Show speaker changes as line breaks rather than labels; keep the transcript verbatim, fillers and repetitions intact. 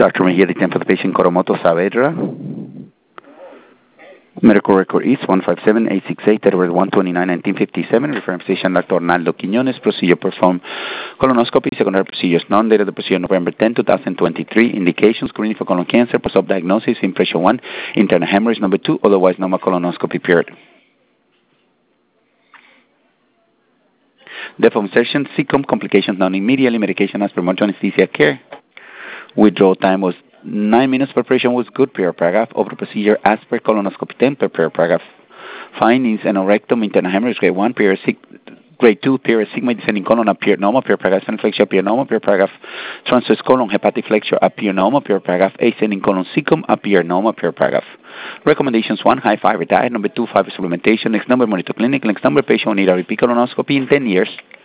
Doctor Mejia, the time for the patient Koromoto Saavedra. Medical record is one five seven eight six eight, date of birth one twenty-nine nineteen fifty-seven. Referring physician Doctor Arnaldo Quiñones. Procedure performed colonoscopy. Secondary procedures none. Date of the procedure November tenth, twenty twenty-three. Indications: screening for colon cancer. Post-op diagnosis: impression one, internal hemorrhage. Number two, otherwise normal colonoscopy period. Depth of insertion: cecum. Complications non immediately. Medication as per monitored anesthesia care. Withdrawal time was nine minutes. Preparation was good per paragraph. Over procedure as per colonoscopy ten per paragraph. Findings: anorectum, internal hemorrhage, grade one, period six, grade two, period sigma descending colon appeared normal, per paragraph central flexure appeared normal, per paragraph transverse colon hepatic flexure appeared normal, per paragraph ascending colon cecum appeared normal, per paragraph. Recommendations: one, high fiber diet. Number two, fiber supplementation. Next number, monitor clinic. Next number, patient will need a repeat colonoscopy in ten years.